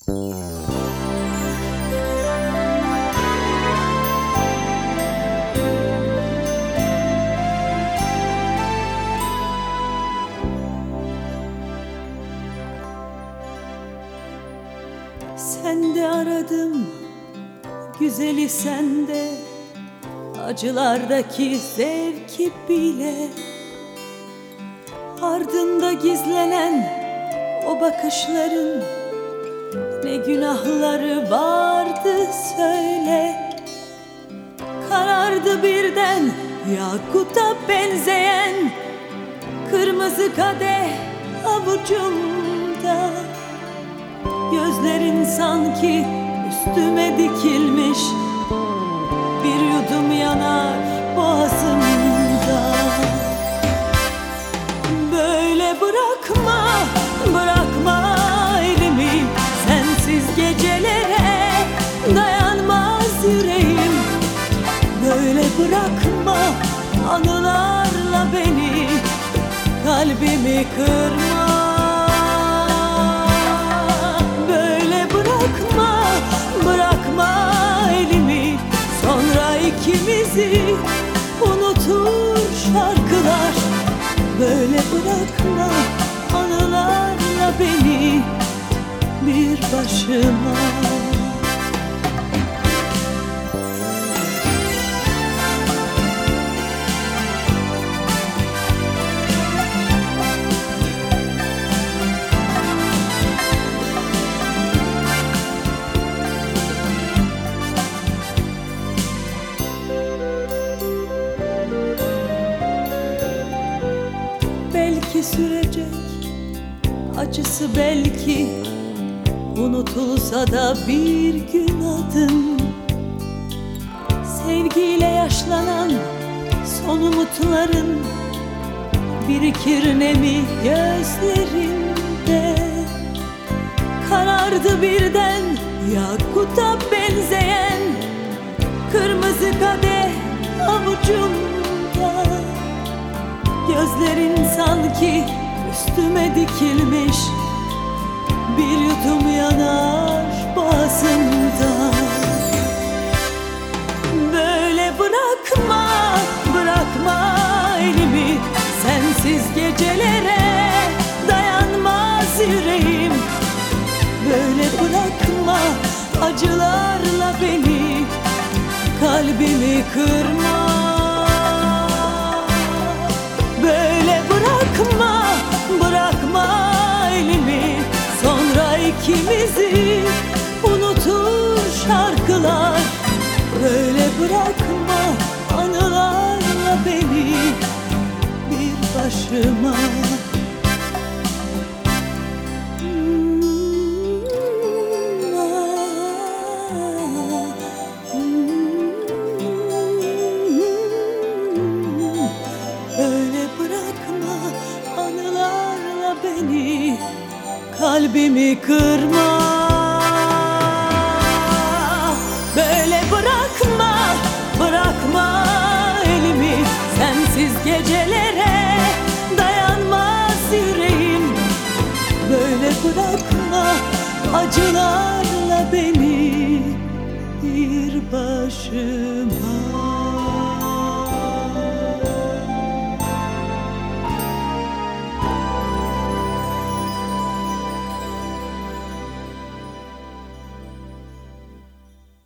Sende aradım güzeli, sende acılardaki zevki bile. Ardında gizlenen o bakışların ne günahları vardı söyle. Karardı birden yakuta benzeyen kırmızı kadeh avucumda. Gözlerin sanki üstüme dikilmiş, bir yudum yanar boğazımda. Böyle bırakma, bırakma elimi, sensiz gecelere dayanmaz yüreğim. Böyle bırakma, anılarla beni, kalbimi kırma. Bırakma elimi, sonra ikimizi unutur şarkılar. Böyle bırakma, anılarla beni bir başıma. Belki sürecek acısı, belki unutulsa da bir gün adın. Sevgiyle yaşlanan son umutların birikir nemi gözlerinde. Karardı birden yakuta benzeyen kırmızı kadeh avucumda. Gözlerin sanki üstüme dikilmiş, bir yudum yanar boğazımda. Böyle bırakma, bırakma elimi, sensiz gecelere dayanmaz yüreğim. Böyle bırakma, acılarla beni, kalbimi kırma. Böyle bırakma, bırakma elimi, sonra ikimizi unutur şarkılar. Böyle bırakma, anılarla beni bir başıma. Böyle bırakma, anılarla beni, kalbimi kırma. Böyle bırakma, bırakma elimi, sensiz gecelere dayanmaz yüreğim. Böyle bırakma, acılarla beni bir başıma.